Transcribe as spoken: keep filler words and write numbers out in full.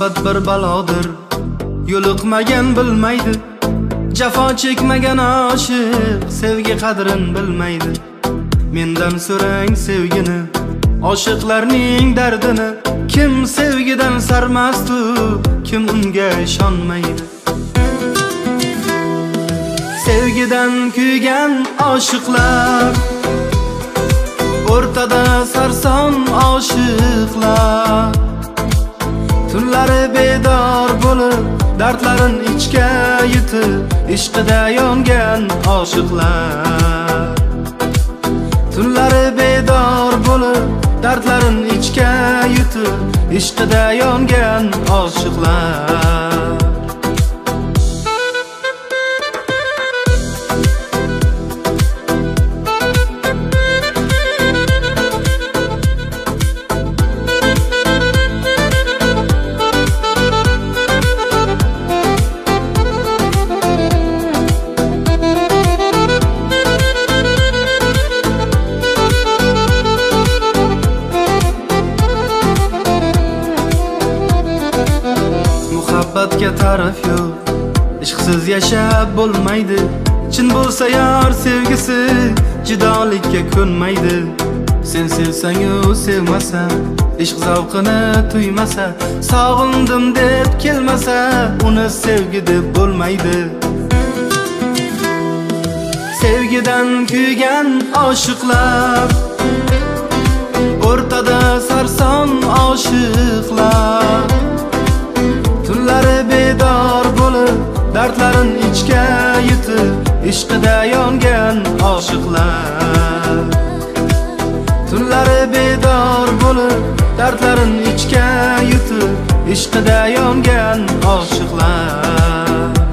Muhabbat bir balodir, yo'liqmagan bilmaydi. Jafo chekmagan oshiq sevgi qadrin bilmaydi. Mendan so'rang sevgini, oshiqlarning dardini. Kim sevgidan sarmastu, kim unga ishonmaydi. Sevgidan kuygan oshiqlar, o'rtada sarson oshiqlar. Tunlari bedor bo'lib, dardlarin ichga yutib, ishqida yongan oshiqlar. Tunlari bedor bo'lib, dardlarin ichga yutib, ishqida yongan oshiqlar. Muhabbatga ta'rif yo'q, ishqsiz yashab bo'lmaydi. Chin bo'lsa yor sevgisi, jidolikka ko'nmaydi. Sen sevsang-u sevmasa, ishq zavqini tuymasa, sog'indim deb kelmasa, uni sevgi deb bo'lmaydi. Sevgidan kuygan oshiqlar, o'rtada sarson oshiqlar. Tunlari bedor bo'lib, dardlarin ichga yutib, ishqida yongan oshiqlar. Tunlari bedor bo'lib, dardlarin ichga yutib, ishqida yongan oshiqlar.